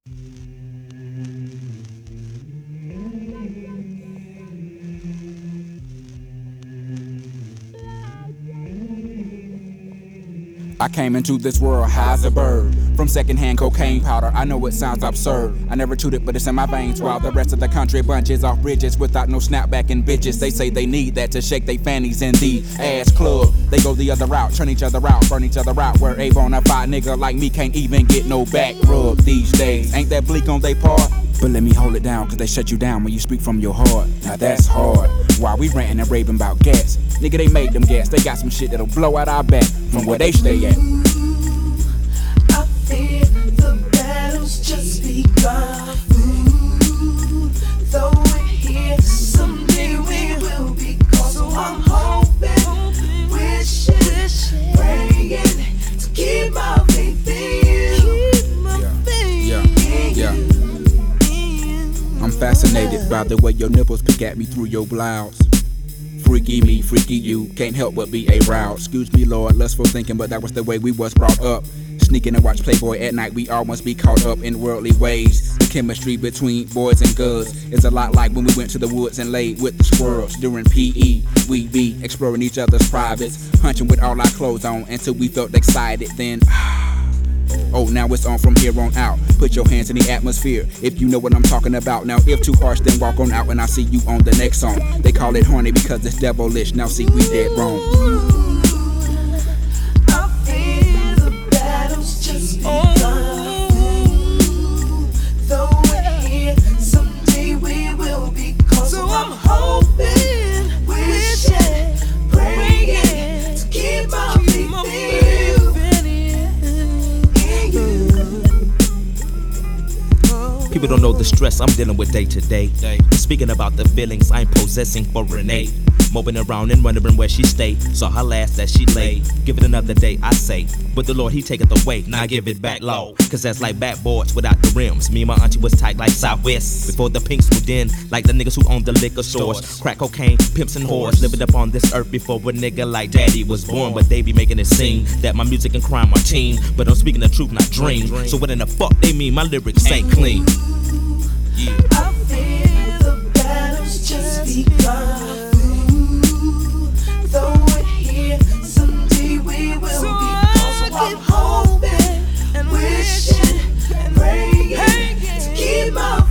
I came into this world high as a bird. From secondhand cocaine powder, I know it sounds absurd. I never chewed it, but it's in my veins. While the rest of the country bunches off bridges without no snapback and bitches. They say they need that to shake their fannies in the ass club. They go the other route, turn each other out, burn each other out. Where a bona fide nigga like me can't even get no back rub these days. Ain't that bleak on they part? But let me hold it down, cause they shut you down when you speak from your heart. Now that's hard. While we ranting and raving about gas, nigga, they made them gas. They got some shit that'll blow out our back from where they stay at. I fear the battle's just begun. Though we're here, someday we will be called. So I'm hoping, wishing, praying to keep my faith in you. Yeah. I'm fascinated by the way your nipples pick at me through your blouse. Freaky me, freaky you, can't help but be aroused. Excuse me, Lord, lustful thinking, but that was the way we was brought up. Sneaking and watch Playboy at night, we all must be caught up in worldly ways. The chemistry between boys and girls is a lot like when we went to the woods and laid with the squirrels. During PE, we be exploring each other's privates, hunching with all our clothes on until we felt excited. Then oh, now it's on from here on out. Put your hands in the atmosphere if you know what I'm talking about. Now if too harsh, then walk on out and I'll see you on the next song. They call it horny because it's devilish. Now see, we dead wrong. I fear the battle's just begun. Though we're here, someday we will be called. So I'm hoping, wishing, praying to keep my faith in you. People don't know the stress I'm dealing with day to day. Speaking about the feelings I'm possessing for Renee. Moping around and wondering where she stayed. Saw her last that she lay. Give it another day, I say. But the Lord, he taketh away. Now I give it back low. Cause that's like backboards without the rims. Me and my auntie was tight like Southwest. Before the pinks moved in, like the niggas who owned the liquor stores. Crack cocaine, pimps and whores. Living up on this earth before a nigga like daddy was born. But they be making it seem that my music and crime are team. But I'm speaking the truth, not dream. So what in the fuck they mean? My lyrics ain't clean. Yeah. I fear the battle's just begun. Though we're here, someday we will be called. So I'm hoping, wishing, praying to keep my